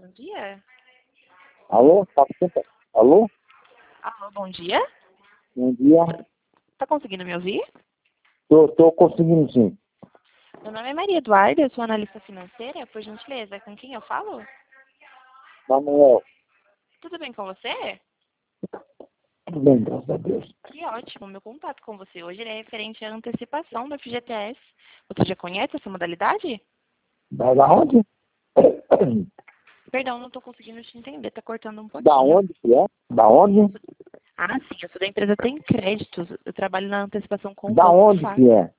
Bom dia. Alô? Alô? Alô, bom dia. Bom dia. Tá conseguindo me ouvir? Tô conseguindo sim. Meu nome é Maria Eduarda, eu sou analista financeira. Por gentileza, com quem eu falo? Manuel, Tudo bem com você? tudo bem, graças a Deus. Que ótimo. Meu contato com você hoje é referente à antecipação do FGTS. Você já conhece essa modalidade? Da onde? Perdão, não estou conseguindo te entender. Tá cortando um Da pouquinho. onde que é? Da onde? Ah, sim. Eu sou da empresa Tem Créditos. Eu trabalho na antecipação com o Da Banco onde Fácil. que é?